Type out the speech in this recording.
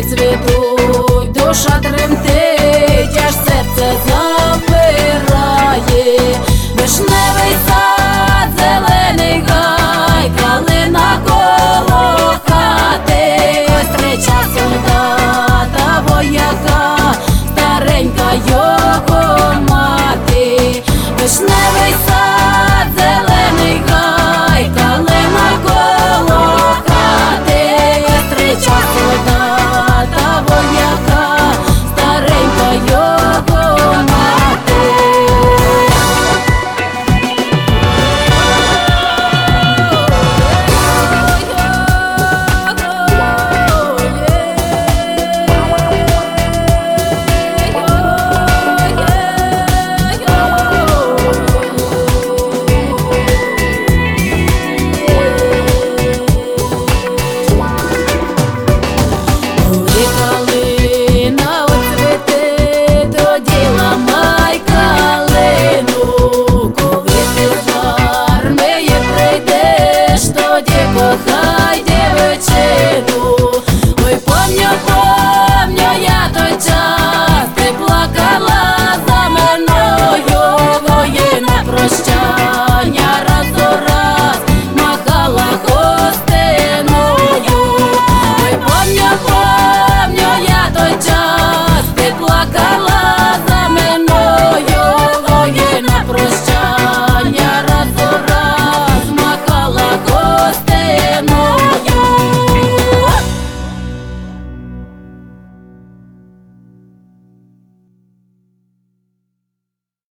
цвітуть, душа тремтить, аж серце замирає. Вишневий сад, зелений гай, калина коло хати. Зустріча солдата, вояка, старенька його мати. Вишневий сад, зелений гай, калина коло хати. Зустріча солдата, вояка, старенька його мати. Коли калина оцвіте, тоді ламай калину. Коли ти з армії прийдеш, тоді кохай